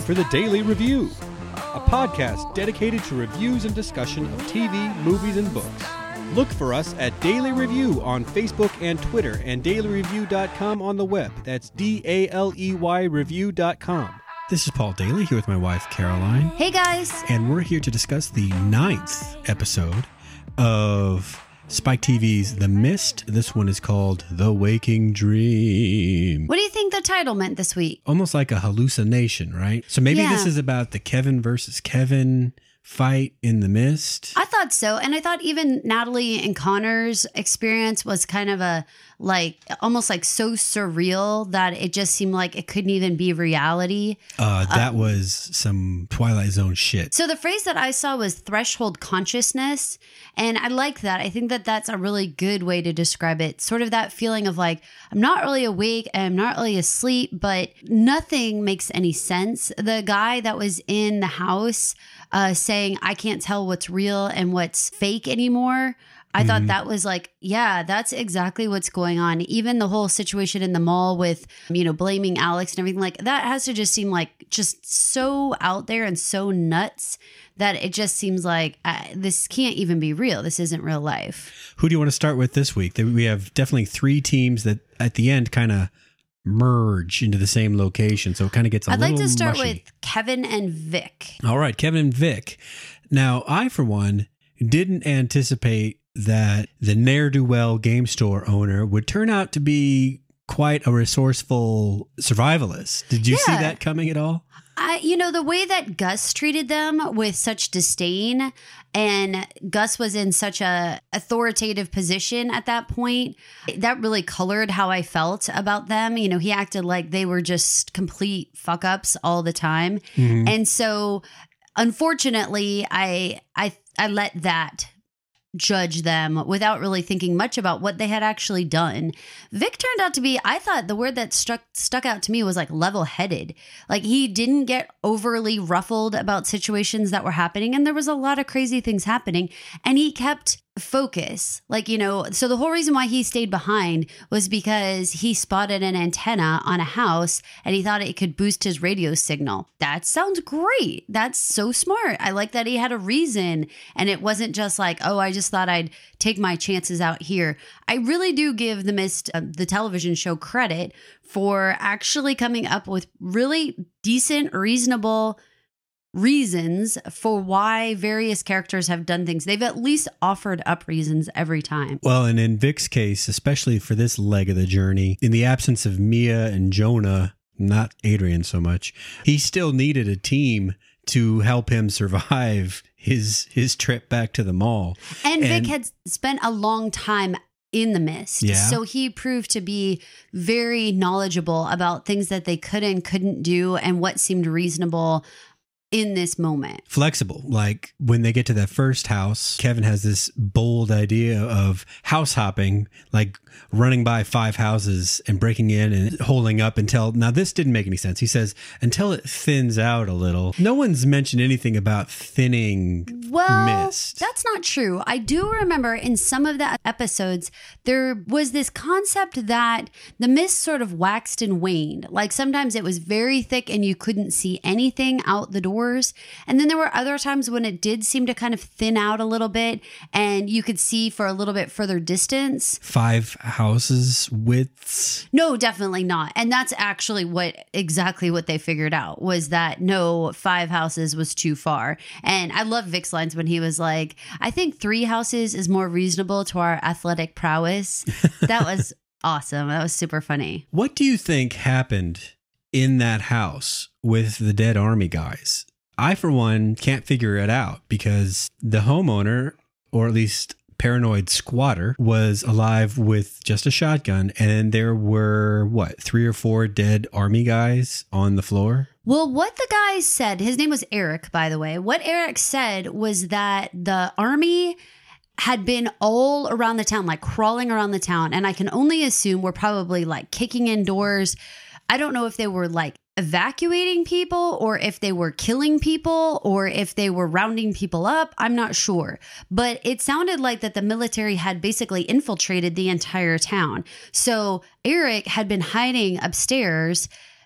for the Daily Review, a podcast dedicated to reviews and discussion of TV, movies, and books. Look for us at Daily Review on Facebook and Twitter, and dailyreview.com on the web. That's DALEY review.com. This is Paul Daly here with my wife, Caroline. Hey, guys. And we're here to discuss the 9th episode of Spike TV's The Mist. This one is called The Waking Dream. What do you think the title meant this week? Almost like a hallucination, right? So maybe this is about the Kevin versus Kevin fight in The Mist. I thought so. And I thought even Natalie and Connor's experience was kind of almost like so surreal that it just seemed like it couldn't even be reality. That was some Twilight Zone shit. So the phrase that I saw was threshold consciousness. And I like that. I think that that's a really good way to describe it. Sort of that feeling of like, I'm not really awake and I'm not really asleep, but nothing makes any sense. The guy that was in the house saying, I can't tell what's real and what's fake anymore. I thought that was like, yeah, that's exactly what's going on. Even the whole situation in the mall with, blaming Alex and everything, like that has to just seem like just so out there and so nuts that it just seems like this can't even be real. This isn't real life. Who do you want to start with this week? We have definitely 3 teams that at the end kind of merge into the same location. So it kind of gets a little I'd like to start mushy. with Kevin and Vic. All right, Kevin and Vic. Now, I, for one, didn't anticipate that the ne'er-do-well game store owner would turn out to be quite a resourceful survivalist. Did you see that coming at all? The way that Gus treated them with such disdain, and Gus was in such a authoritative position at that point, that really colored how I felt about them. He acted like they were just complete fuck-ups all the time. Mm-hmm. And so, unfortunately, I let that judge them without really thinking much about what they had actually done. Vic turned out to be, I thought the word that stuck out to me was like level-headed. Like he didn't get overly ruffled about situations that were happening, and there was a lot of crazy things happening, and he kept focus. So the whole reason why he stayed behind was because he spotted an antenna on a house and he thought it could boost his radio signal. That sounds great. That's so smart. I like that he had a reason and it wasn't just like, oh, I just thought I'd take my chances out here. I really do give The Mist, the television show, credit for actually coming up with really decent, reasonable reasons for why various characters have done things. They've at least offered up reasons every time. Well, and in Vic's case, especially for this leg of the journey, in the absence of Mia and Jonah, not Adrian so much, he still needed a team to help him survive his trip back to the mall. And Vic had spent a long time in The Mist. Yeah. So he proved to be very knowledgeable about things that they could and couldn't do and what seemed reasonable in this moment. Flexible. Like when they get to that first house, Kevin has this bold idea of house hopping, like running by 5 houses and breaking in and holding up until, now this didn't make any sense. He says, until it thins out a little. No one's mentioned anything about thinning Mist. That's not true. I do remember in some of the episodes, there was this concept that the mist sort of waxed and waned. Like sometimes it was very thick and you couldn't see anything out the doors. And then there were other times when it did seem to kind of thin out a little bit and you could see for a little bit further distance. 5 houses widths? No, definitely not. And that's actually exactly what they figured out was that no, 5 houses was too far. And I love Vic's lines when he was like, I think 3 houses is more reasonable to our athletic prowess. That was awesome. That was super funny. What do you think happened in that house with the dead army guys? I, for one, can't figure it out because the homeowner, or at least paranoid squatter, was alive with just a shotgun, and there were 3 or 4 dead army guys on the floor. Well, what the guy said, his name was Eric, by the way. What Eric said was that the army had been all around the town, like crawling around the town. And I can only assume we're probably like kicking in doors. I don't know if they were like evacuating people or if they were killing people or if they were rounding people up. I'm not sure. But it sounded like that the military had basically infiltrated the entire town. So Eric had been hiding upstairs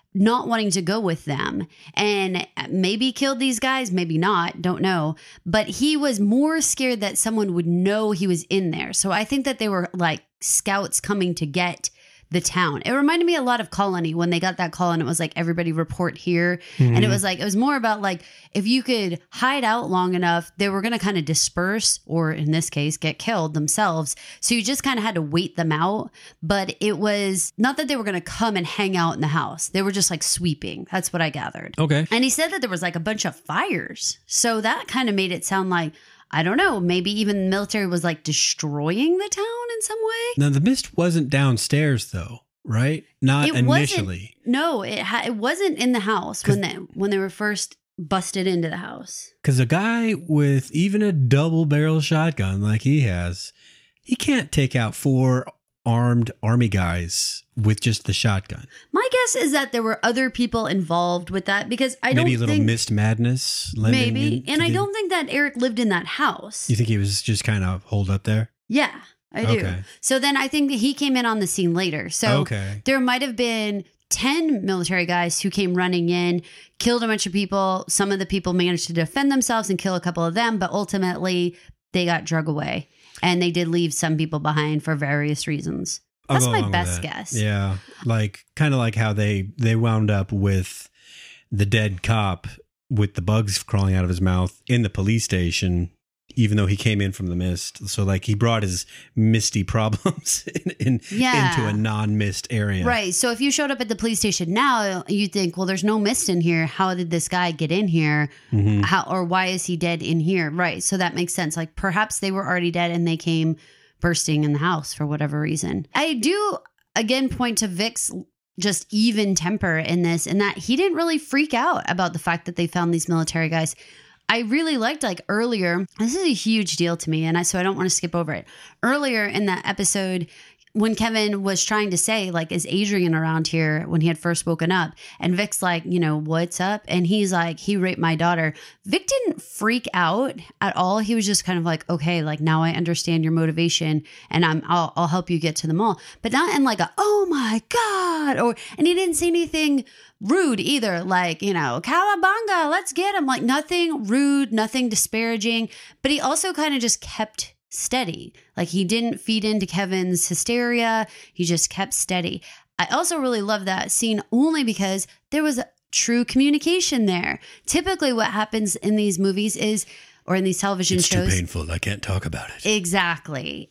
not wanting to go with them, and maybe killed these guys, maybe not, don't know. But he was more scared that someone would know he was in there. So I think that they were like scouts coming to get the town. It reminded me a lot of Colony when they got that call and it was like, everybody report here. And it was like, it was more about like, if you could hide out long enough, they were going to kind of disperse, or in this case, get killed themselves. So you just kind of had to wait them out. But it was not that they were going to come and hang out in the house. They were just like sweeping. That's what I gathered. Okay. And he said that there was like a bunch of fires. So that kind of made it sound like, I don't know, maybe even the military was like destroying the town in some way. Now, the mist wasn't downstairs, though, right? Not initially. No, it wasn't in the house when they were first busted into the house. Because a guy with even a double barrel shotgun like he has, he can't take out 4 armed army guys with just the shotgun. My guess is that there were other people involved with that, because I don't think... Maybe a little mist madness. Maybe. And I don't think that Eric lived in that house. You think he was just kind of holed up there? Yeah, I do. Okay. So then I think that he came in on the scene later. So there might have been 10 military guys who came running in, killed a bunch of people. Some of the people managed to defend themselves and kill a couple of them, but ultimately they got drug away. And they did leave some people behind for various reasons. That's my best guess. Yeah. Like, kind of like how they wound up with the dead cop with the bugs crawling out of his mouth in the police station, even though he came in from the mist. So, like, he brought his misty problems into a non-mist area. Right. So if you showed up at the police station now, you think, well, there's no mist in here. How did this guy get in here? Or why is he dead in here? Right. So that makes sense. Like, perhaps they were already dead and they came bursting in the house for whatever reason. I do, again, point to Vic's just even temper in this, and that he didn't really freak out about the fact that they found these military guys. I really liked, like, earlier, this is a huge deal to me, so I don't want to skip over it. Earlier in that episode, when Kevin was trying to say, like, is Adrian around here, when he had first woken up? And Vic's like, what's up? And he's like, he raped my daughter. Vic didn't freak out at all. He was just kind of like, okay, like, now I understand your motivation, and I'll help you get to the mall. But not in like a, oh my God, and he didn't say anything rude either, like, cowabunga, let's get him. Like, nothing rude, nothing disparaging. But he also kind of just kept steady. Like, he didn't feed into Kevin's hysteria. He just kept steady. I also really love that scene only because there was true communication there. Typically what happens in these movies is, or in these television shows, it's too painful, I can't talk about it. Exactly.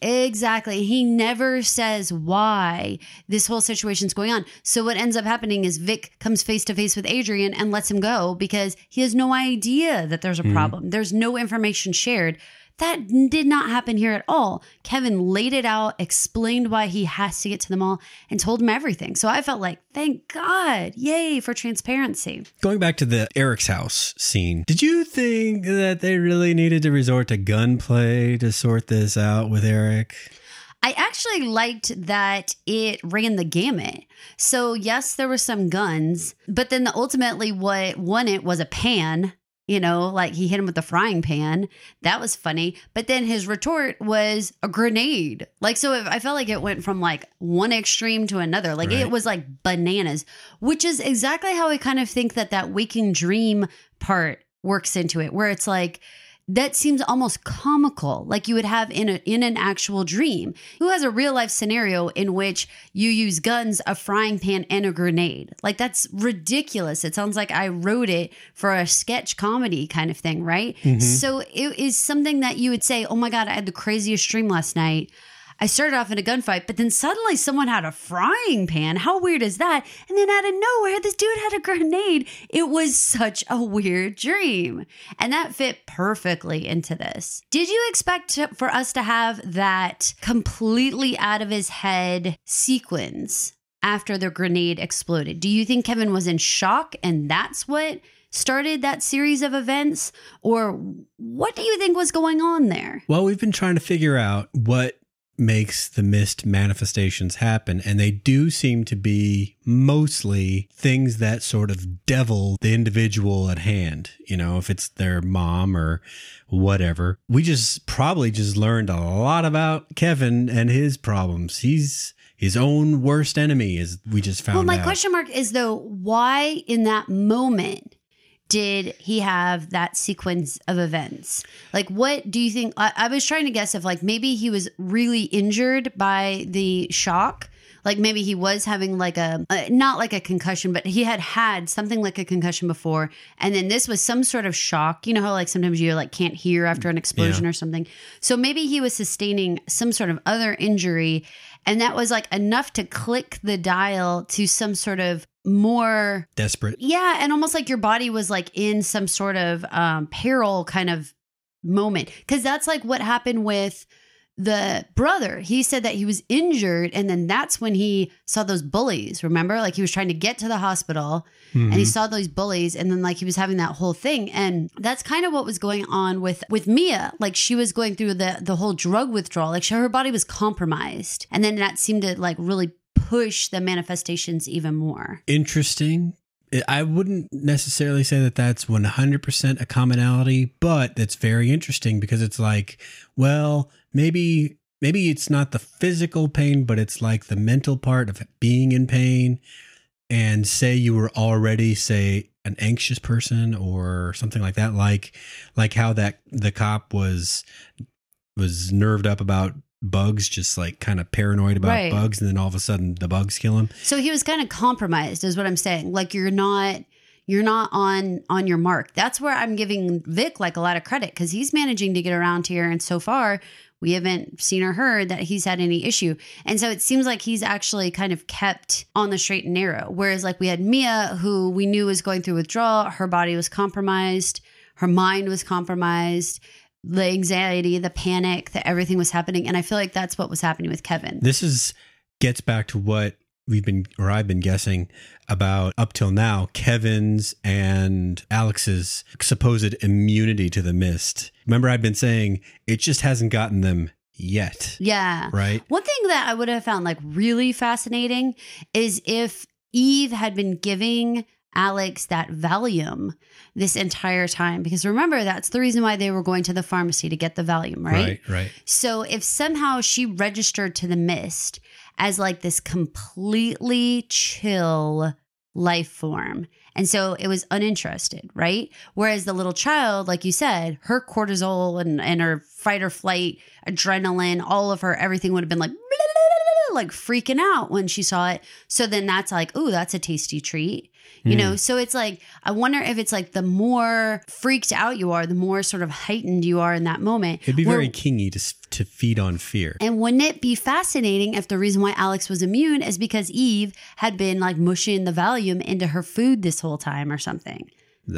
He never says why this whole situation's going on. So what ends up happening is Vic comes face to face with Adrian and lets him go because he has no idea that there's a problem. There's no information shared. That did not happen here at all. Kevin laid it out, explained why he has to get to the mall, and told him everything. So I felt like, thank God. Yay for transparency. Going back to the Eric's house scene, did you think that they really needed to resort to gunplay to sort this out with Eric? I actually liked that it ran the gamut. So yes, there were some guns, but then ultimately what won it was a pan. Like he hit him with the frying pan. That was funny. But then his retort was a grenade. Like, so I felt like it went from like one extreme to another. Like It was like bananas, which is exactly how I kind of think that waking dream part works into it, where it's like, that seems almost comical, like you would have in an actual dream. Who has a real life scenario in which you use guns, a frying pan, and a grenade? Like, that's ridiculous. It sounds like I wrote it for a sketch comedy kind of thing, right? So it is something that you would say, oh my God, I had the craziest dream last night. I started off in a gunfight, but then suddenly someone had a frying pan. How weird is that? And then out of nowhere, this dude had a grenade. It was such a weird dream. And that fit perfectly into this. Did you expect for us to have that completely out of his head sequence after the grenade exploded? Do you think Kevin was in shock and that's what started that series of events? Or what do you think was going on there? Well, we've been trying to figure out what makes the mist manifestations happen, and they do seem to be mostly things that sort of devil the individual at hand, if it's their mom or whatever. We probably just learned a lot about Kevin and his problems. He's his own worst enemy, as we just found out. Well, my question mark is, though, why in that moment did he have that sequence of events? Like, what do you think? I was trying to guess if, like, maybe he was really injured by the shock. Like, maybe he was having like not like a concussion, but he had something like a concussion before. And then this was some sort of shock. You know how like sometimes you like can't hear after an explosion or something. So maybe he was sustaining some sort of other injury. And that was like enough to click the dial to some sort of more desperate. Yeah. And almost like your body was like in some sort of peril kind of moment. Because that's like what happened with the brother. He said that he was injured, and then that's when he saw those bullies. Remember, like he was trying to get to the hospital and he saw those bullies, and then like he was having that whole thing. And that's kind of what was going on with Mia. Like she was going through the whole drug withdrawal. Like her body was compromised, and then that seemed to like really push the manifestations even more. Interesting. I wouldn't necessarily say that that's 100% a commonality, but it's very interesting because it's like, well, maybe it's not the physical pain, but it's like the mental part of being in pain. And say you were already, say, an anxious person or something like that, like how that the cop was nerved up about bugs, just like kind of paranoid about bugs, and then all of a sudden the bugs kill him. So he was kind of compromised, is what I'm saying. Like you're not on your mark. That's where I'm giving Vic like a lot of credit, because he's managing to get around here, and so far we haven't seen or heard that he's had any issue. And so it seems like he's actually kind of kept on the straight and narrow. Whereas like we had Mia, who we knew was going through withdrawal, her body was compromised, her mind was compromised, the anxiety, the panic, that everything was happening. And I feel like that's what was happening with Kevin. This gets back to what I've been guessing about up till now, Kevin's and Alex's supposed immunity to the mist. Remember, I've been saying it just hasn't gotten them yet. Yeah. Right. One thing that I would have found like really fascinating is if Eve had been giving Alex that Valium this entire time, because remember, that's the reason why they were going to the pharmacy to get the Valium, right? Right. So if somehow she registered to the mist as like this completely chill life form, and so it was uninterested, right? Whereas the little child, like you said, her cortisol and her fight or flight, adrenaline, all of her, everything would have been like freaking out when she saw it. So then that's like, ooh, that's a tasty treat. You know, so it's like, I wonder if it's like the more freaked out you are, the more sort of heightened you are in that moment. It'd be very kingy to feed on fear. And wouldn't it be fascinating if the reason why Alex was immune is because Eve had been like mushing the Valium into her food this whole time or something?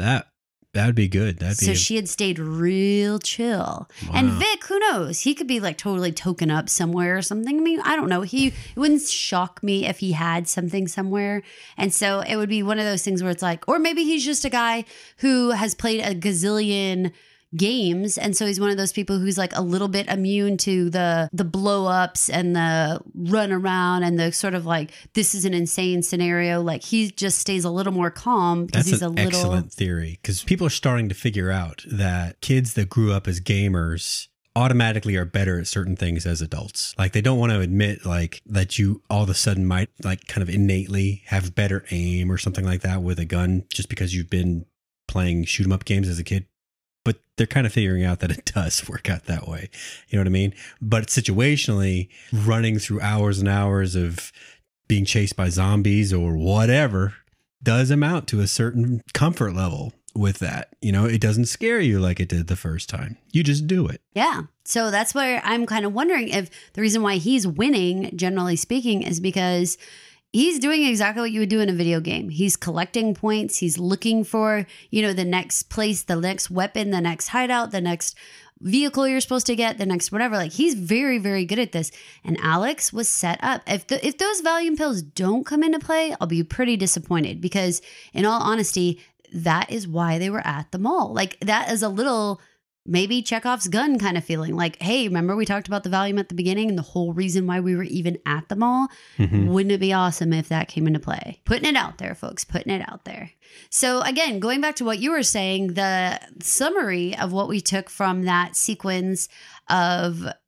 That'd be good. She had stayed real chill. Wow. And Vic, who knows? He could be like totally token up somewhere or something. I mean, I don't know. It wouldn't shock me if he had something somewhere. And so it would be one of those things where it's like, or maybe he's just a guy who has played a gazillion games, and so he's one of those people who's like a little bit immune to the blow ups and the run around and the sort of like, this is an insane scenario. Like he just stays a little more calm because he's a little. Excellent theory, because people are starting to figure out that kids that grew up as gamers automatically are better at certain things as adults. Like they don't want to admit like that you all of a sudden might like kind of innately have better aim or something like that with a gun just because you've been playing shoot 'em up games as a kid. But they're kind of figuring out that it does work out that way. You know what I mean? But situationally, running through hours and hours of being chased by zombies or whatever does amount to a certain comfort level with that. You know, it doesn't scare you like it did the first time. You just do it. Yeah. So that's where I'm kind of wondering if the reason why he's winning, generally speaking, is because he's doing exactly what you would do in a video game. He's collecting points. He's looking for, the next place, the next weapon, the next hideout, the next vehicle you're supposed to get, the next whatever. Like he's very, very good at this. And Alex was set up. If those Valium pills don't come into play, I'll be pretty disappointed, because in all honesty, that is why they were at the mall. Like that is a little maybe Chekhov's gun kind of feeling, like, hey, remember we talked about the Valium at the beginning and the whole reason why we were even at the mall? Mm-hmm. Wouldn't it be awesome if that came into play? Putting it out there, folks, putting it out there. So again, going back to what you were saying, the summary of what we took from that sequence of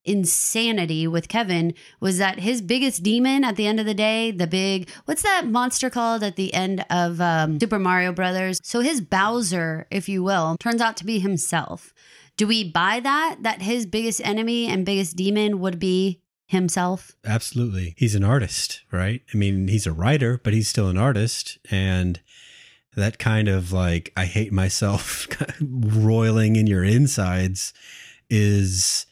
insanity with Kevin was that his biggest demon at the end of the day, what's that monster called at the end of Super Mario Brothers? So his Bowser, if you will, turns out to be himself. Do we buy that his biggest enemy and biggest demon would be himself? Absolutely. He's an artist, right? I mean, he's a writer, but he's still an artist. And that kind of like, I hate myself roiling in your insides is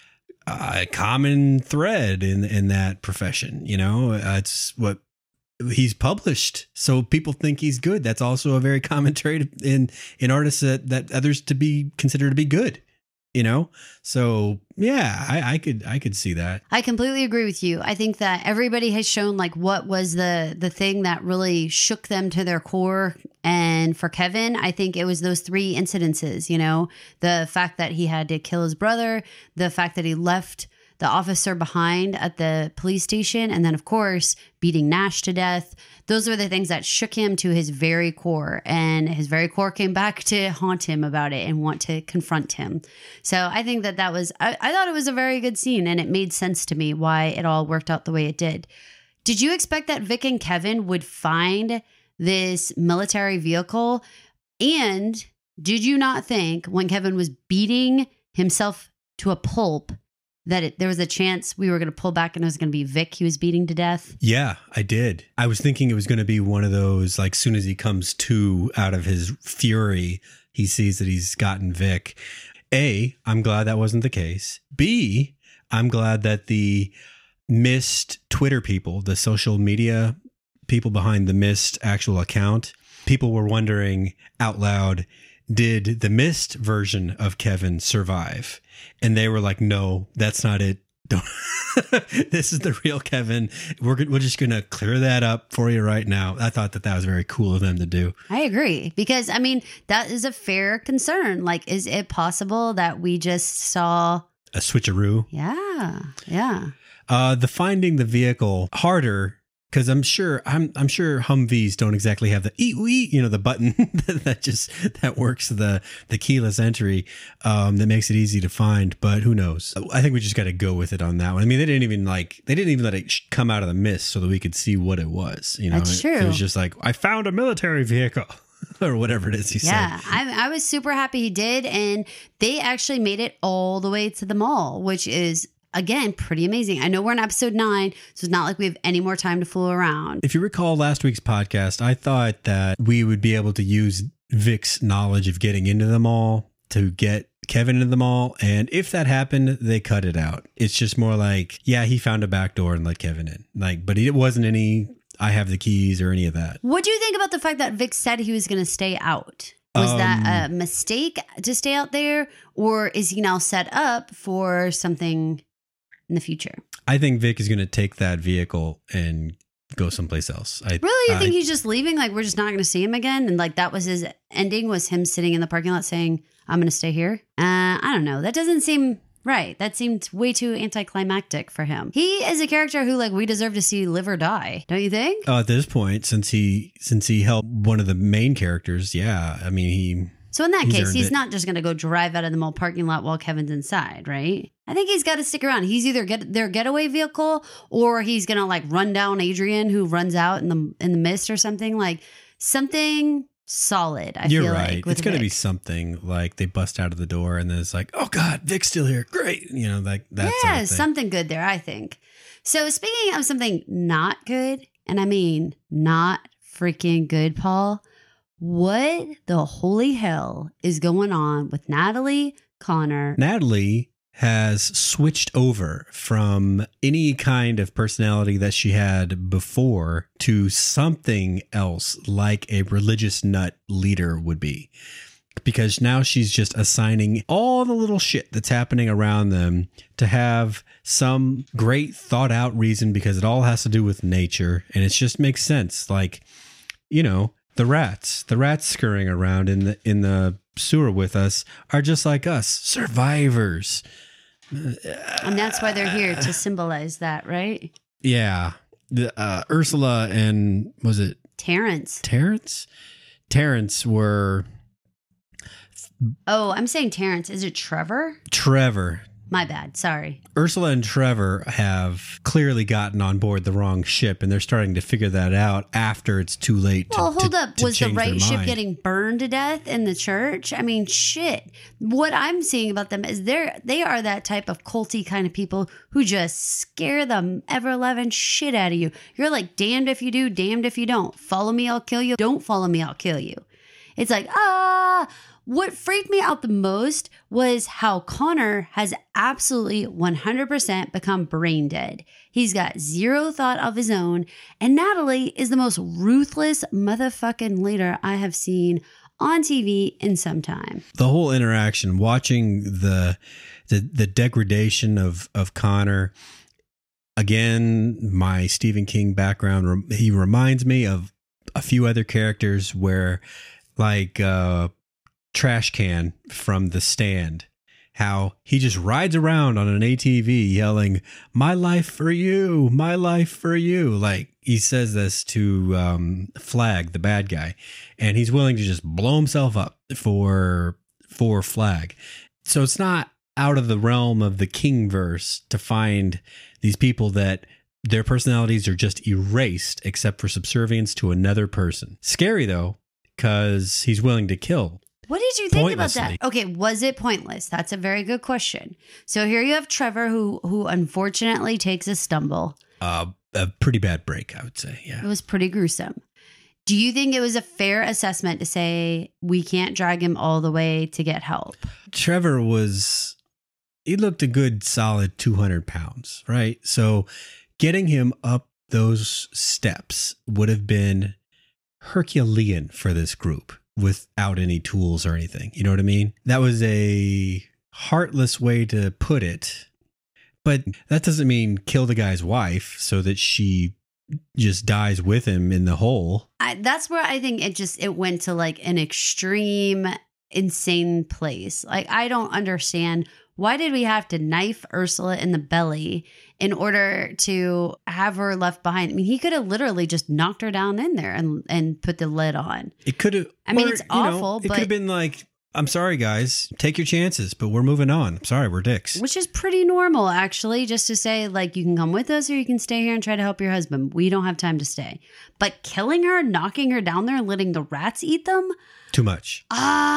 a common thread in that profession. You know, it's what he's published. So people think he's good. That's also a very common trait in artists that others to be considered to be good. You know, so yeah, I could see that. I completely agree with you. I think that everybody has shown like what was the thing that really shook them to their core. And for Kevin, I think it was those 3 incidences, you know, the fact that he had to kill his brother, the fact that he left the officer behind at the police station, and then of course beating Nash to death. Those are the things that shook him to his very core, and his very core came back to haunt him about it and want to confront him. So I think that was, I thought it was a very good scene, and it made sense to me why it all worked out the way it did. Did you expect that Vic and Kevin would find this military vehicle? And did you not think when Kevin was beating himself to a pulp that there was a chance we were going to pull back and it was going to be Vic he was beating to death? Yeah, I did. I was thinking it was going to be one of those, like, soon as he comes to out of his fury, he sees that he's gotten Vic. A, I'm glad that wasn't the case. B, I'm glad that the Mist Twitter people, the social media people behind the Mist actual account, people were wondering out loud, did the Mist version of Kevin survive? And they were like, no, that's not it. Don't. This is the real Kevin. We're just going to clear that up for you right now. I thought that was very cool of them to do. I agree. Because, I mean, that is a fair concern. Like, is it possible that we just saw a switcheroo? Yeah. The finding the vehicle harder, because I'm sure Humvees don't exactly have the the button that works the keyless entry that makes it easy to find. But who knows? I think we just got to go with it on that one. I mean, they didn't even let it come out of the mist so that we could see what it was. You know, that's true. It was just like, I found a military vehicle. Or whatever it is he said. Yeah, I was super happy he did. And they actually made it all the way to the mall, which is, again, pretty amazing. I know we're in episode 9, so it's not like we have any more time to fool around. If you recall last week's podcast, I thought that we would be able to use Vic's knowledge of getting into the mall to get Kevin into the mall. And if that happened, they cut it out. It's just more like, yeah, he found a back door and let Kevin in. Like, but it wasn't any, I have the keys or any of that. What do you think about the fact that Vic said he was going to stay out? Was that a mistake to stay out there? Or is he now set up for something in the future? I think Vic is going to take that vehicle and go someplace else. Really? You think he's just leaving? Like, we're just not going to see him again? And like, that was his ending, was him sitting in the parking lot saying, I'm going to stay here? I don't know. That doesn't seem right. That seemed way too anticlimactic for him. He is a character who, like, we deserve to see live or die. Don't you think? At this point, since he helped one of the main characters, yeah. I mean, So in that case, he's not just going to go drive out of the mall parking lot while Kevin's inside, right? I think he's got to stick around. He's either their getaway vehicle, or he's going to like run down Adrian, who runs out in the mist or something. Like something solid. I feel right. Like it's going to be something like they bust out of the door and then it's like, oh God, Vic's still here. Great. You know, like that. Yeah, sort of something good there, I think. So speaking of something not good, and I mean not freaking good, Paul, what the holy hell is going on with Natalie Connor? Natalie has switched over from any kind of personality that she had before to something else, like a religious nut leader would be. Because now she's just assigning all the little shit that's happening around them to have some great thought out reason, because it all has to do with nature. And it just makes sense. Like, you know, the rats scurrying around in the sewer with us are just like us, survivors. And that's why they're here, to symbolize that, right? Yeah. The Ursula and was it Terrence were. Oh, I'm saying Terrence. Is it Trevor? Trevor. My bad. Sorry. Ursula and Trevor have clearly gotten on board the wrong ship, and they're starting to figure that out after it's too late. Well, hold up. Was the change their right ship mind. getting burned to death in the church? I mean, shit. What I'm seeing about them is they are that type of culty kind of people who just scare the ever-loving shit out of you. You're like, damned if you do, damned if you don't. Follow me, I'll kill you. Don't follow me, I'll kill you. It's like, what freaked me out the most was how Connor has absolutely 100% become brain dead. He's got zero thought of his own, and Natalie is the most ruthless motherfucking leader I have seen on TV in some time. The whole interaction, watching the degradation of Connor. Again, my Stephen King background, he reminds me of a few other characters where, like Trash Can from The Stand, how he just rides around on an ATV yelling, "My life for you, my life for you." Like he says this to Flag, the bad guy, and he's willing to just blow himself up for Flag. So it's not out of the realm of the King-verse to find these people that their personalities are just erased except for subservience to another person. Scary though, because he's willing to kill. What did you think about that? Okay, was it pointless? That's a very good question. So here you have Trevor who unfortunately takes a stumble. A pretty bad break, I would say. Yeah. It was pretty gruesome. Do you think it was a fair assessment to say we can't drag him all the way to get help? Trevor he looked a good solid 200 pounds, right? So getting him up those steps would have been Herculean for this group without any tools or anything. You know what I mean? That was a heartless way to put it, but that doesn't mean kill the guy's wife so that she just dies with him in the hole. That's where I think it went to like an extreme, insane place. Like, I don't understand. Why did we have to knife Ursula in the belly in order to have her left behind? I mean, he could have literally just knocked her down in there and put the lid on. It could have. I mean, it's awful, but it but could have been like, "I'm sorry, guys, take your chances, but we're moving on. I'm sorry, we're dicks." Which is pretty normal, actually, just to say, like, you can come with us or you can stay here and try to help your husband. We don't have time to stay. But killing her, knocking her down there, and letting the rats eat them? Too much.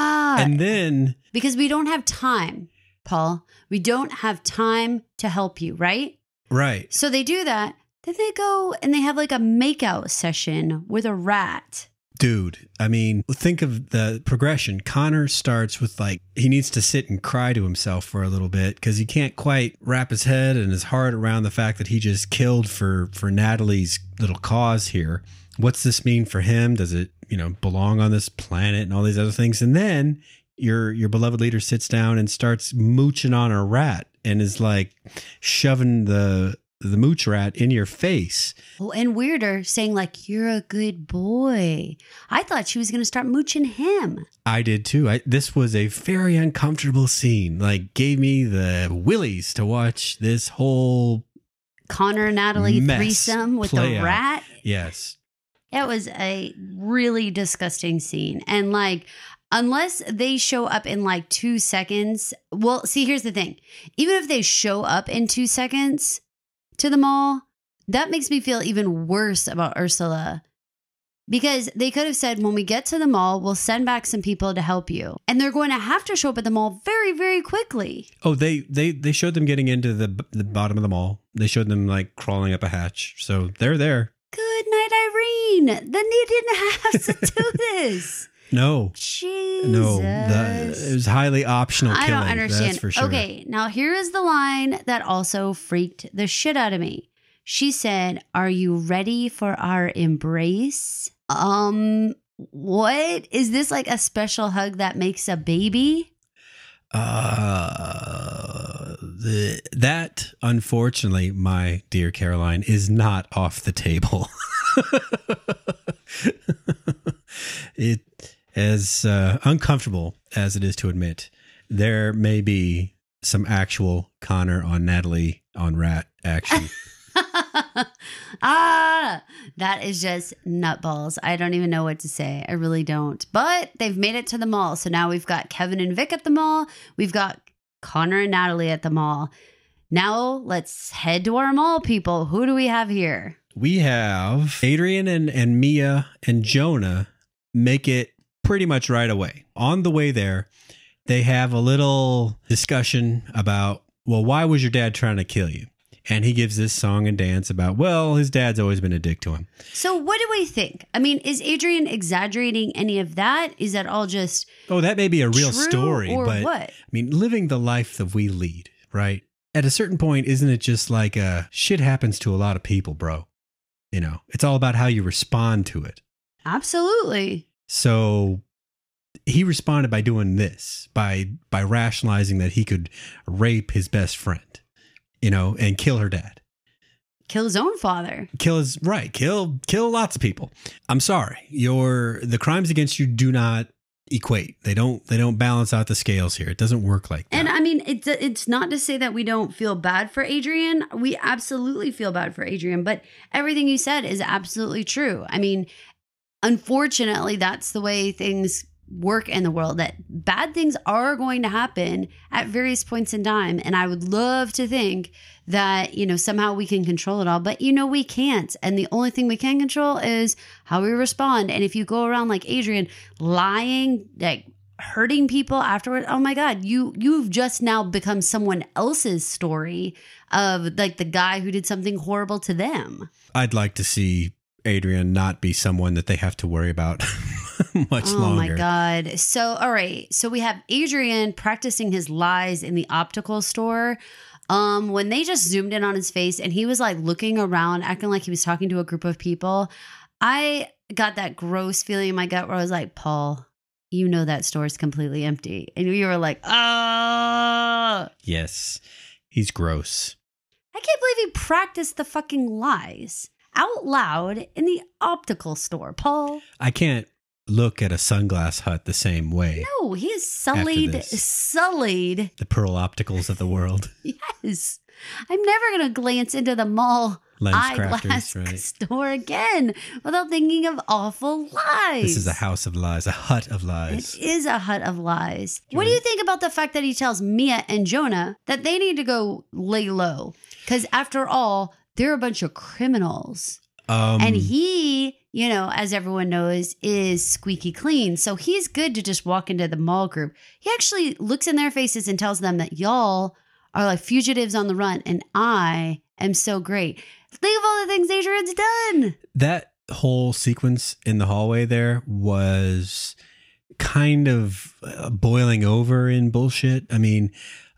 And then because we don't have time, Paul. We don't have time to help you, right? Right. So they do that. Then they go and they have like a makeout session with a rat. Dude, I mean, think of the progression. Connor starts with like, he needs to sit and cry to himself for a little bit because he can't quite wrap his head and his heart around the fact that he just killed for Natalie's little cause here. What's this mean for him? Does it, belong on this planet and all these other things? And then your beloved leader sits down and starts mooching on a rat and is like shoving the mooch rat in your face. Oh, and weirder, saying like, "You're a good boy." I thought she was going to start mooching him. I did too. This was a very uncomfortable scene. Like, gave me the willies to watch this whole Connor and Natalie threesome with the rat. Yes. It was a really disgusting scene. And like, unless they show up in like 2 seconds. Well, see, here's the thing. Even if they show up in 2 seconds to the mall, that makes me feel even worse about Ursula. Because they could have said, when we get to the mall, we'll send back some people to help you. And they're going to have to show up at the mall very, very quickly. Oh, they showed them getting into the bottom of the mall. They showed them like crawling up a hatch. So they're there. Good night, Irene. Then they didn't have to do this. No. Jesus. No. It was highly optional killing. I don't understand. That's for sure. Okay, now here is the line that also freaked the shit out of me. She said, "Are you ready for our embrace?" What? Is this like a special hug that makes a baby? That, unfortunately, my dear Caroline, is not off the table. It, as uncomfortable as it is to admit, there may be some actual Connor on Natalie on rat action. That is just nutballs. I don't even know what to say. I really don't. But they've made it to the mall. So now we've got Kevin and Vic at the mall. We've got Connor and Natalie at the mall. Now let's head to our mall, people. Who do we have here? We have Adrian and Mia and Jonah make it pretty much right away. On the way there, they have a little discussion about, well, why was your dad trying to kill you? And he gives this song and dance about, well, his dad's always been a dick to him. So what do we think? I mean, is Adrian exaggerating any of that? Is that all just Oh, that may be a real true, story, or but what? I mean, living the life that we lead, right? At a certain point, isn't it just like shit happens to a lot of people, bro? You know, it's all about how you respond to it. Absolutely. So he responded by doing this, by rationalizing that he could rape his best friend, you know, and kill her dad. Kill his own father. Kill lots of people. I'm sorry. The crimes against you do not equate. They don't balance out the scales here. It doesn't work like that. And I mean, it's not to say that we don't feel bad for Adrian. We absolutely feel bad for Adrian, but everything you said is absolutely true. I mean, unfortunately, that's the way things work in the world, that bad things are going to happen at various points in time. And I would love to think that, you know, somehow we can control it all, but you know, we can't. And the only thing we can control is how we respond. And if you go around like Adrian, lying, like hurting people afterward, oh my God, you've just now become someone else's story of like the guy who did something horrible to them. I'd like to see Adrian not be someone that they have to worry about much longer. Oh my God. So, all right. So we have Adrian practicing his lies in the optical store. When they just zoomed in on his face and he was like looking around, acting like he was talking to a group of people, I got that gross feeling in my gut where I was like, Paul, you know that store is completely empty. And you were like, oh. Yes, he's gross. I can't believe he practiced the fucking lies out loud in the optical store, Paul. I can't look at a Sunglass Hut the same way. No, he is sullied. The Pearl Opticals of the world. Yes. I'm never going to glance into the mall eyeglass store again without thinking of awful lies. This is a house of lies, a hut of lies. It is a hut of lies. What do you think about the fact that he tells Mia and Jonah that they need to go lay low? Because after all, they're a bunch of criminals. And he, you know, as everyone knows, is squeaky clean. So he's good to just walk into the mall group. He actually looks in their faces and tells them that y'all are like fugitives on the run and I am so great. Think of all the things Adrian's done. That whole sequence in the hallway there was kind of boiling over in bullshit. I mean,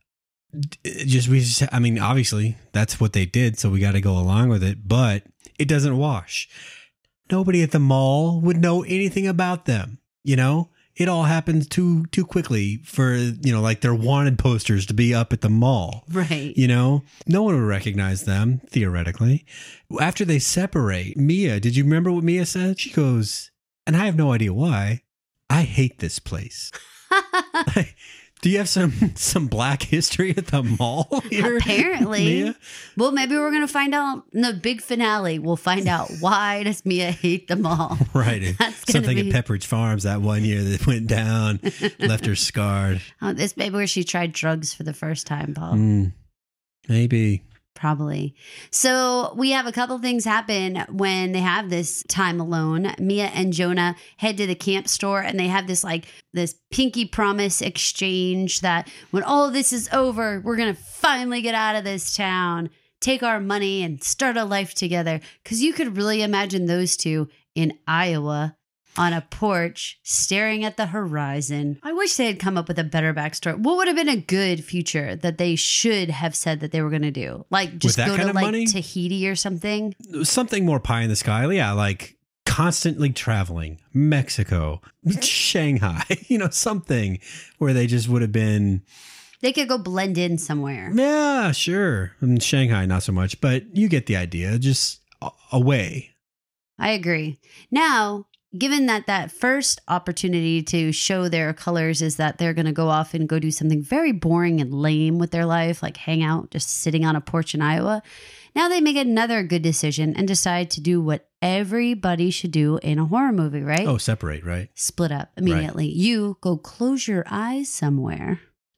obviously that's what they did, so we got to go along with it, but it doesn't wash. Nobody at the mall would know anything about them, you know? It all happens too quickly for, you know, like their wanted posters to be up at the mall. Right. You know? No one would recognize them, theoretically. After they separate, Mia, did you remember what Mia said? She goes, and I have no idea why, I hate this place. Do you have some black history at the mall here? Apparently. Mia? Well, maybe we're going to find out in the big finale. We'll find out why does Mia hate the mall. Right. Something at Pepperidge Farms that one year that went down, left her scarred. Oh, this maybe where she tried drugs for the first time, Paul. Maybe. Probably. So we have a couple things happen when they have this time alone. Mia and Jonah head to the camp store and they have this pinky promise exchange that when all of this is over, we're going to finally get out of this town, take our money and start a life together. Because you could really imagine those two in Iowa on a porch staring at the horizon. I wish they had come up with a better backstory. What would have been a good future that they should have said that they were going to do? Like just go to like money? Tahiti or something? Something more pie in the sky. Yeah, like constantly traveling. Mexico, Shanghai, you know, something where they just would have been... They could go blend in somewhere. Yeah, sure. In Shanghai, not so much, but you get the idea. Just away. I agree. Now... Given that first opportunity to show their colors is that they're going to go off and go do something very boring and lame with their life, like hang out just sitting on a porch in Iowa, now they make another good decision and decide to do what everybody should do in a horror movie, right? Oh, separate, right? Split up immediately. Right. You go close your eyes somewhere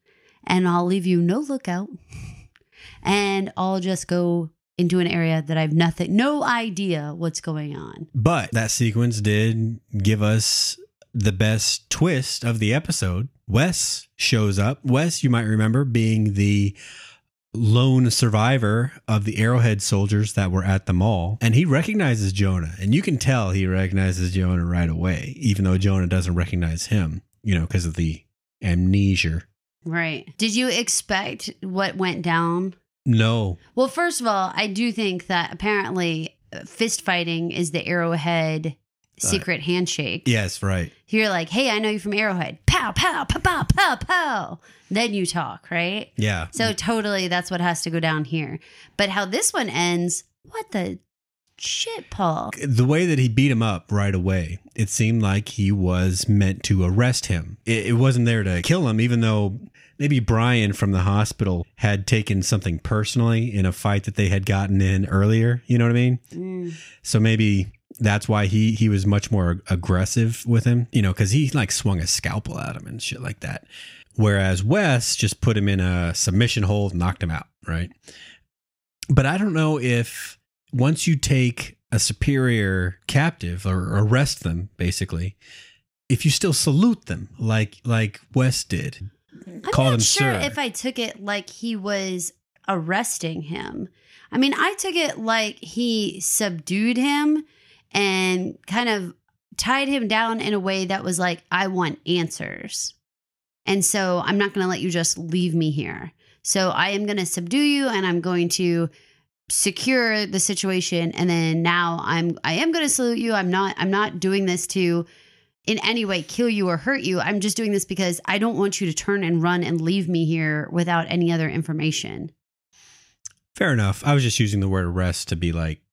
and I'll leave you no lookout, and I'll just go into an area that I've no idea what's going on. But that sequence did give us the best twist of the episode. Wes shows up. Wes, you might remember, being the lone survivor of the Arrowhead soldiers that were at the mall. And he recognizes Jonah. And you can tell he recognizes Jonah right away, even though Jonah doesn't recognize him, because of the amnesia. Right. Did you expect what went down? No. Well, first of all, I do think that apparently fist fighting is the Arrowhead secret handshake. Yes, right. You're like, hey, I know you from Arrowhead. Pow, pow, pow, pow, pow, pow. Then you talk, right? Yeah. So totally that's what has to go down here. But how this one ends, what the shit, Paul? The way that he beat him up right away, it seemed like he was meant to arrest him. It wasn't there to kill him, even though maybe Brian from the hospital had taken something personally in a fight that they had gotten in earlier. You know what I mean? Mm. So maybe that's why he was much more aggressive with him, because he like swung a scalpel at him and shit like that. Whereas Wes just put him in a submission hold, knocked him out, right? But I don't know if once you take a superior captive or arrest them, basically, if you still salute them like Wes did. I'm not sure if I took it like he was arresting him. I mean, I took it like he subdued him and kind of tied him down in a way that was like, I want answers. And so I'm not going to let you just leave me here. So I am going to subdue you and I'm going to secure the situation. And then now I am going to salute you. I'm not doing this to in any way kill you or hurt you. I'm just doing this because I don't want you to turn and run and leave me here without any other information. Fair enough. I was just using the word arrest to be like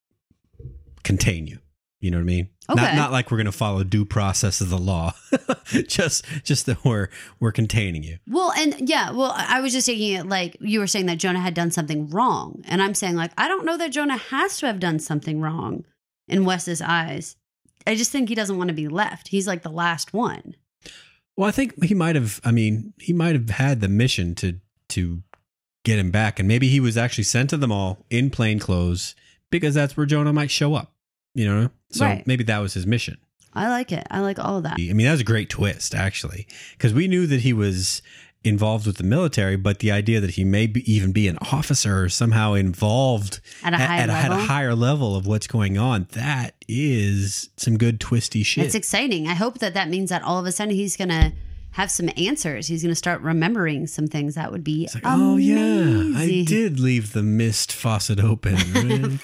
contain you. You know what I mean? Okay. Not like we're going to follow due process of the law. just that we're containing you. Well, I was just taking it like you were saying that Jonah had done something wrong. And I'm saying like, I don't know that Jonah has to have done something wrong in Wes's eyes. I just think he doesn't want to be left. He's like the last one. Well, I think he might have had the mission to get him back. And maybe he was actually sent to them all in plain clothes because that's where Jonah might show up, So right. Maybe that was his mission. I like it. I like all of that. I mean, that was a great twist, actually, because we knew that he was involved with the military, but the idea that he may even be an officer or somehow involved at a higher level of what's going on, that is some good twisty shit. It's exciting. I hope that means that all of a sudden he's going to have some answers. He's going to start remembering some things. That would be like, amazing. oh yeah, I did leave the mist faucet open. Right?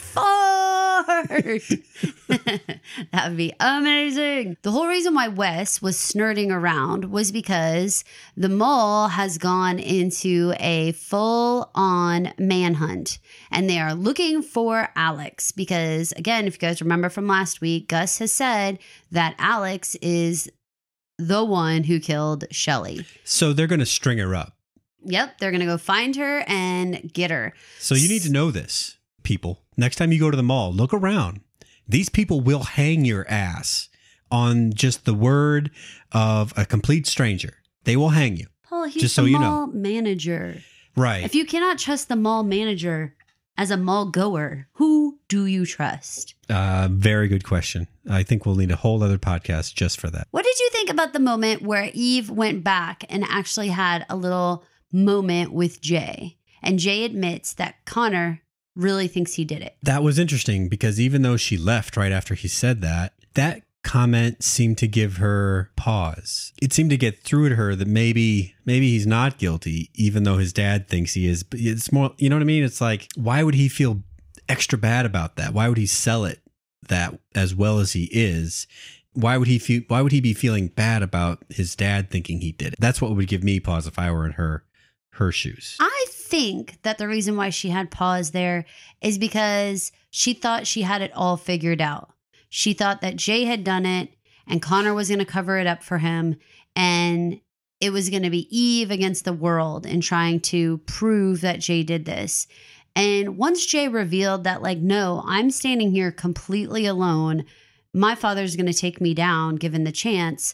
That would be amazing. The whole reason why Wes was snurting around was because the mall has gone into a full-on manhunt and they are looking for Alex because, again, if you guys remember from last week, Gus has said that Alex is the one who killed Shelley. So they're going to string her up. Yep, they're going to go find her and get her. So you need to know this, people. Next time you go to the mall, look around. These people will hang your ass on just the word of a complete stranger. They will hang you. Paul, he's just the so you mall know. manager. Right. If you cannot trust the mall manager as a mall goer, who do you trust? Very good question. I think we'll need a whole other podcast just for that. What did you think about the moment where Eve went back and actually had a little moment with Jay? And Jay admits that Connor really thinks he did it. That was interesting because even though she left right after he said that, that comment seemed to give her pause. It seemed to get through to her that maybe he's not guilty, even though his dad thinks he is. But it's more, you know what I mean? It's like, why would he feel extra bad about that? Why would he sell it that as well as he is? Why would he be feeling bad about his dad thinking he did it? That's what would give me pause if I were in her shoes. I think that the reason why she had pause there is because she thought she had it all figured out. She thought that Jay had done it and Connor was going to cover it up for him. And it was going to be Eve against the world and trying to prove that Jay did this. And once Jay revealed that, like, no, I'm standing here completely alone. My father's going to take me down given the chance.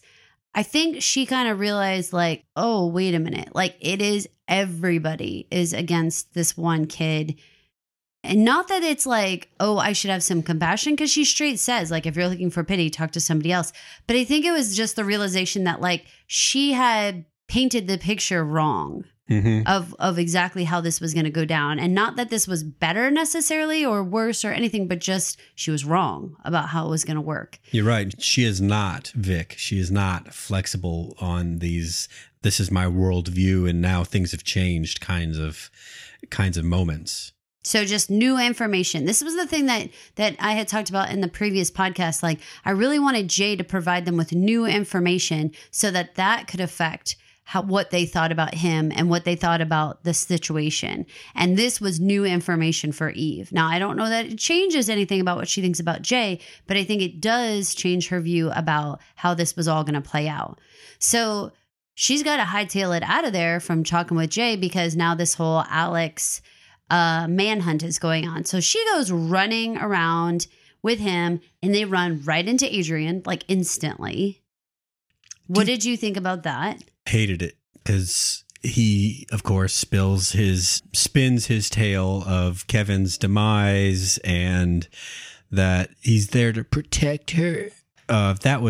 I think she kind of realized like, oh, wait a minute. Like it is everybody is against this one kid. And not that it's like, oh, I should have some compassion, because she straight says, like, if you're looking for pity, talk to somebody else. But I think it was just the realization that, like, she had painted the picture wrong of exactly how this was going to go down. And not that this was better necessarily or worse or anything, but just she was wrong about how it was going to work. You're right. She is not Vic. She is not flexible on these, this is my worldview and now things have changed kinds of moments. So just new information. This was the thing that I had talked about in the previous podcast. Like, I really wanted Jay to provide them with new information so that could affect what they thought about him and what they thought about the situation. And this was new information for Eve. Now, I don't know that it changes anything about what she thinks about Jay, but I think it does change her view about how this was all going to play out. So she's got to hightail it out of there from talking with Jay, because now this whole Alex manhunt is going on. So she goes running around with him, and they run right into Adrian, like, instantly. What did you think about that? Hated it, because he, of course, spins his tale of Kevin's demise and that he's there to protect her. That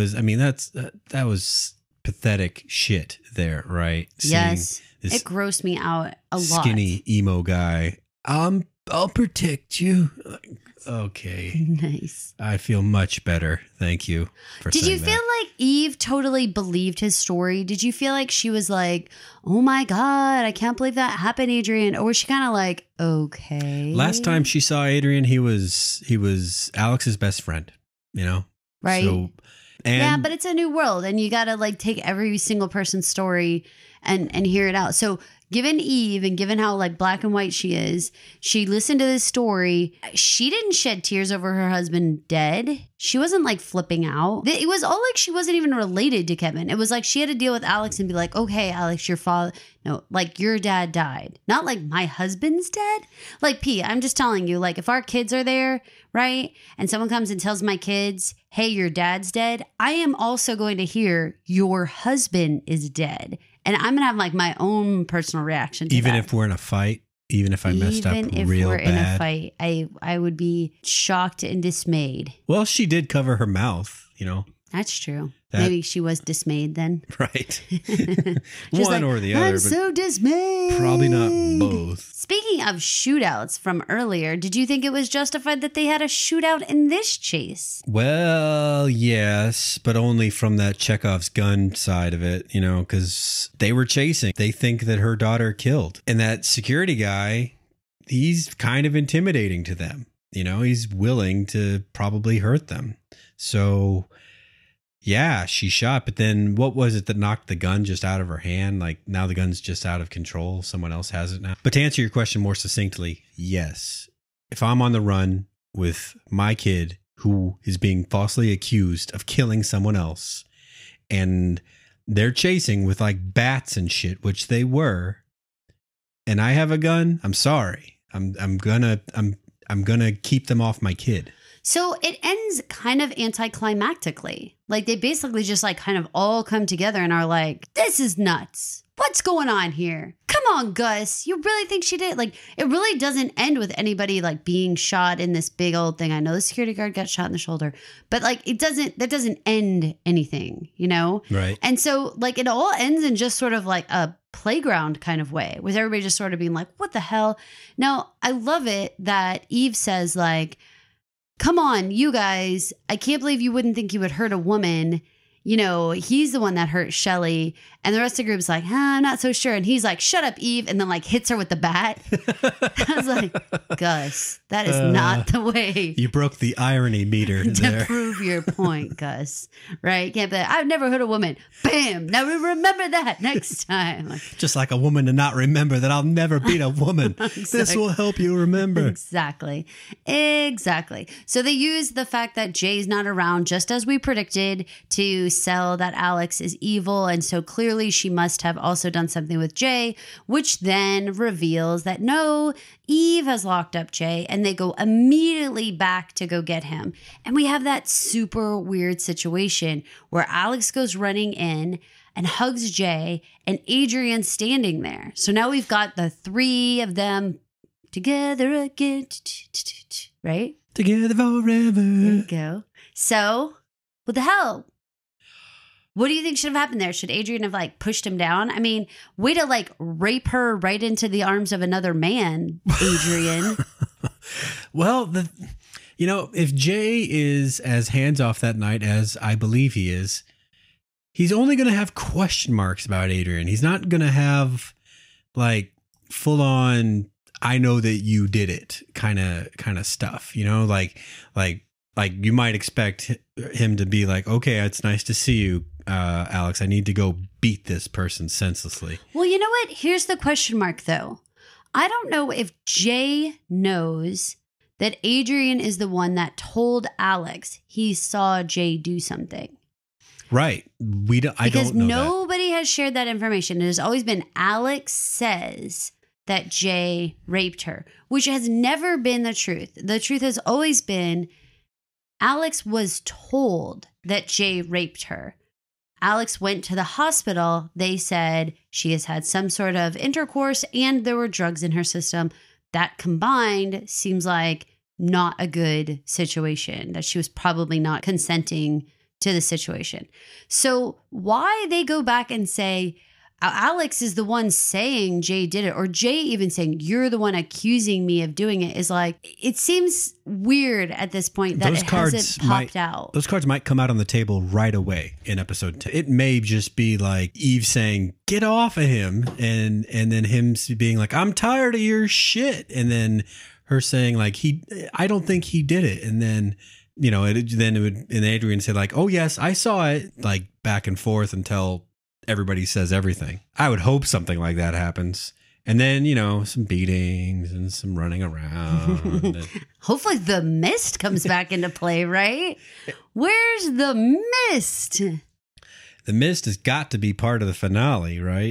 was pathetic shit there, right? Yes. It grossed me out a lot. Skinny emo guy. I'll protect you. Okay. Nice. I feel much better. Thank you for saying that. Did you feel like Eve totally believed his story? Did you feel like she was like, oh my God, I can't believe that happened, Adrian? Or was she kind of like, okay? Last time she saw Adrian, he was Alex's best friend, you know? Right. So, yeah, but it's a new world, and you got to like take every single person's story and hear it out. So given Eve and given how like black and white she is, she listened to this story. She didn't shed tears over her husband dead. She wasn't like flipping out. It was all like she wasn't even related to Kevin. It was like she had to deal with Alex and be like, okay, Alex, your dad died. Not like my husband's dead. Like, P, I'm just telling you, like, if our kids are there, right, and someone comes and tells my kids, hey, your dad's dead, I am also going to hear your husband is dead. And I'm going to have like my own personal reaction to even that. If we're in a fight, even if I messed up real bad. Even if we're in a fight, I would be shocked and dismayed. Well, she did cover her mouth, you know. That's true. Maybe she was dismayed then. Right. One or the other. I'm so dismayed. Probably not both. Speaking of shootouts from earlier, did you think it was justified that they had a shootout in this chase? Well, yes, but only from that Chekhov's gun side of it, you know, because they were chasing. They think that her daughter killed. And that security guy, he's kind of intimidating to them. You know, he's willing to probably hurt them. So yeah, she shot, but then what was it that knocked the gun just out of her hand? Like, now the gun's just out of control. Someone else has it now. But to answer your question more succinctly, yes. If I'm on the run with my kid who is being falsely accused of killing someone else, and they're chasing with like bats and shit, which they were, and I have a gun, I'm sorry. I'm gonna keep them off my kid. So it ends kind of anticlimactically. Like, they basically just like kind of all come together and are like, this is nuts. What's going on here? Come on, Gus. You really think she did? Like, it really doesn't end with anybody like being shot in this big old thing. I know the security guard got shot in the shoulder, but like that doesn't end anything, you know? Right. And so like it all ends in just sort of like a playground kind of way, with everybody just sort of being like, what the hell? Now, I love it that Eve says like, come on, you guys, I can't believe you wouldn't think you would hurt a woman. You know, he's the one that hurt Shelley. And the rest of the group's like, I'm not so sure. And he's like, shut up, Eve. And then like hits her with the bat. I was like, Gus, that is not the way. You broke the irony meter there. To prove your point, Gus. Right? Can't be like, I've never hurt a woman. Bam. Now remember that next time. Like, just like a woman to not remember that I'll never beat a woman. Exactly. This will help you remember. Exactly. So they use the fact that Jay's not around, just as we predicted, to to sell that Alex is evil. And so clearly she must have also done something with Jay, which then reveals that no, Eve has locked up Jay, and they go immediately back to go get him. And we have that super weird situation where Alex goes running in and hugs Jay, and Adrian's standing there. So now we've got the three of them together again, right? Together forever. There you go. So, what the hell? What do you think should have happened there? Should Adrian have like pushed him down? I mean, way to like rape her right into the arms of another man, Adrian. Well, if Jay is as hands off that night as I believe he is, he's only going to have question marks about Adrian. He's not going to have like full on, I know that you did it kind of stuff, like you might expect him to be like, okay, it's nice to see you, Alex. I need to go beat this person senselessly. Well, you know what? Here's the question mark though. I don't know if Jay knows that Adrian is the one that told Alex he saw Jay do something. Right. I don't know because nobody has shared that information. It has always been Alex says that Jay raped her, which has never been the truth. The truth has always been Alex was told that Jay raped her. Alex went to the hospital. They said she has had some sort of intercourse and there were drugs in her system. That combined seems like not a good situation, that she was probably not consenting to the situation. So why they go back and say Alex is the one saying Jay did it, or Jay even saying you're the one accusing me of doing it, is like, it seems weird at this point that it hasn't popped out. Those cards might come out on the table right away in episode 10. It may just be like Eve saying, get off of him. And then him being like, I'm tired of your shit. And then her saying like, I don't think he did it. And then, and Adrian said like, oh yes, I saw it, like back and forth until everybody says everything. I would hope something like that happens. And then, some beatings and some running around. Hopefully the mist comes back into play, right? Where's the mist? The mist has got to be part of the finale, right?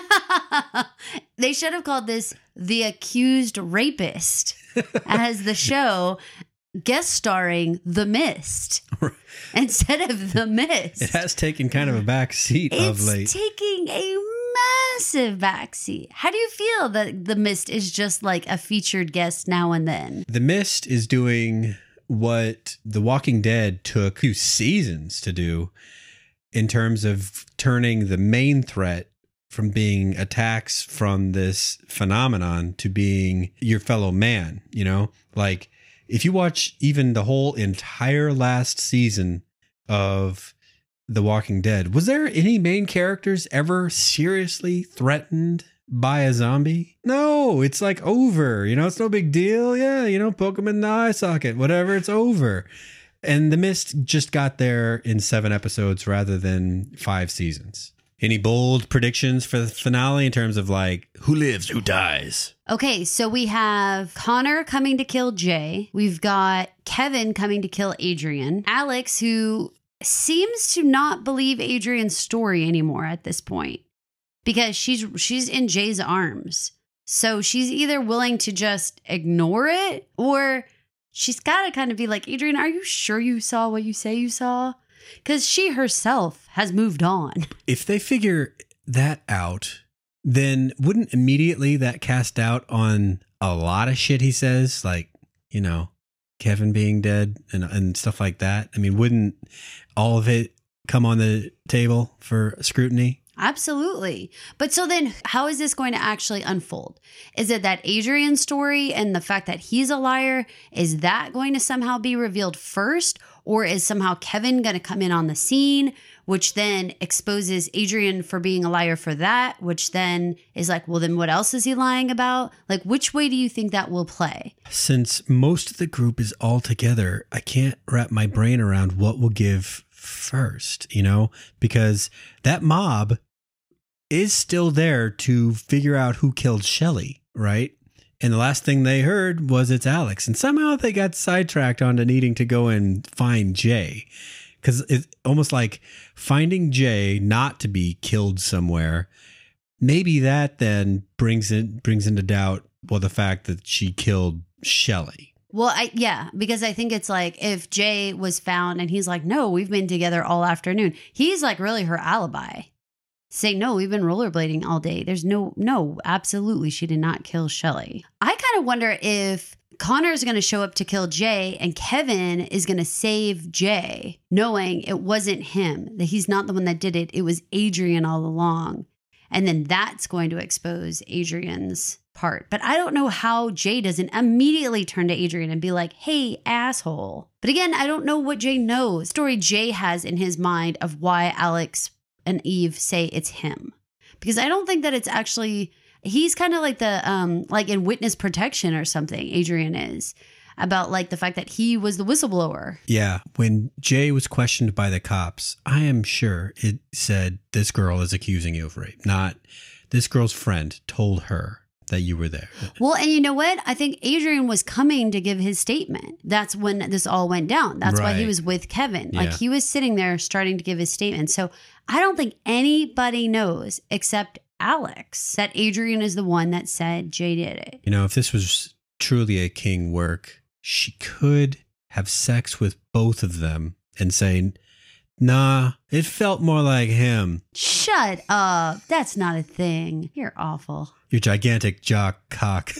They should have called this The Accused Rapist as the show, guest starring The Mist instead of The Mist. It has taken kind of a back seat of late. It's taking a massive backseat. How do you feel that The Mist is just like a featured guest now and then? The Mist is doing what The Walking Dead took 2 seasons to do in terms of turning the main threat from being attacks from this phenomenon to being your fellow man, like if you watch even the whole entire last season of The Walking Dead, was there any main characters ever seriously threatened by a zombie? No, it's like over, it's no big deal. Yeah, poke them in the eye socket, whatever, it's over. And The Mist just got there in 7 episodes rather than 5 seasons. Any bold predictions for the finale in terms of like who lives, who dies? Okay, so we have Connor coming to kill Jay. We've got Kevin coming to kill Adrian. Alex, who seems to not believe Adrian's story anymore at this point because she's in Jay's arms. So she's either willing to just ignore it or she's got to kind of be like, Adrian, are you sure you saw what you say you saw? Because she herself has moved on. If they figure that out, then wouldn't immediately that cast doubt on a lot of shit he says? Like, Kevin being dead and stuff like that. I mean, wouldn't all of it come on the table for scrutiny? Absolutely. But so then how is this going to actually unfold? Is it that Adrian story and the fact that he's a liar, is that going to somehow be revealed first? Or is somehow Kevin going to come in on the scene, which then exposes Adrian for being a liar for that, which then is like, well, then what else is he lying about? Like, which way do you think that will play? Since most of the group is all together, I can't wrap my brain around what will give first, because that mob is still there to figure out who killed Shelley, right? And the last thing they heard was it's Alex. And somehow they got sidetracked onto needing to go and find Jay. Because it's almost like finding Jay not to be killed somewhere. Maybe that then brings into doubt, well, the fact that she killed Shelley. Well, because I think it's like if Jay was found and he's like, no, we've been together all afternoon. He's like really her alibi. Say, no, we've been rollerblading all day. There's no, absolutely. She did not kill Shelley. I kind of wonder if Connor is going to show up to kill Jay and Kevin is going to save Jay, knowing it wasn't him, that he's not the one that did it. It was Adrian all along. And then that's going to expose Adrian's part. But I don't know how Jay doesn't immediately turn to Adrian and be like, hey, asshole. But again, I don't know what Jay knows. Story Jay has in his mind of why Alex and Eve say it's him. Because I don't think that it's actually, he's kind of like the, like in witness protection or something, Adrian is. About like the fact that he was the whistleblower. Yeah. When Jay was questioned by the cops, I am sure it said, this girl is accusing you of rape. Not this girl's friend told her that you were there. Well, and you know what? I think Adrian was coming to give his statement. That's when this all went down. That's why he was with Kevin. Like he was sitting there starting to give his statement. So I don't think anybody knows except Alex that Adrian is the one that said Jay did it. You know, if this was truly a King work, she could have sex with both of them and say, nah, it felt more like him. Shut up. That's not a thing. You're awful. Your gigantic jock cock.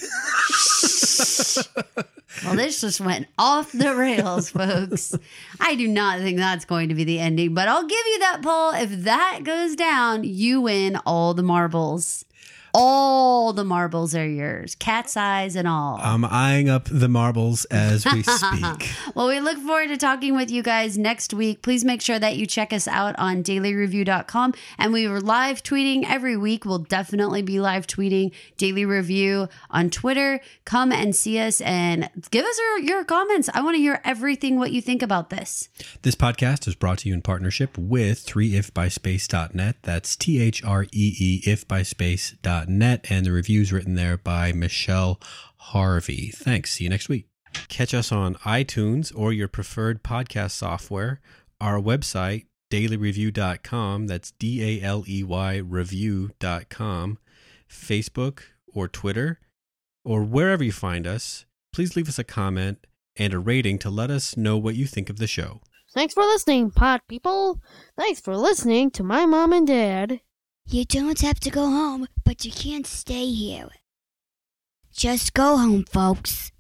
Well, this just went off the rails, folks. I do not think that's going to be the ending, but I'll give you that, Paul. If that goes down, you win all the marbles. All the marbles are yours, cat's eyes and all. I'm eyeing up the marbles as we speak. Well, we look forward to talking with you guys next week. Please make sure that you check us out on dailyreview.com. And we were live tweeting every week. We'll definitely be live tweeting Daily Review on Twitter. Come and see us and give us your comments. I want to hear everything what you think about this. This podcast is brought to you in partnership with 3ifbyspace.net. That's THREE ifbyspace.net. And the reviews written there by Michelle Harvey. Thanks. See you next week. Catch us on iTunes or your preferred podcast software. Our website, dailyreview.com. That's DALEY review.com. Facebook or Twitter or wherever you find us. Please leave us a comment and a rating to let us know what you think of the show. Thanks for listening, pod people. Thanks for listening to my mom and dad. You don't have to go home, but you can't stay here. Just go home, folks.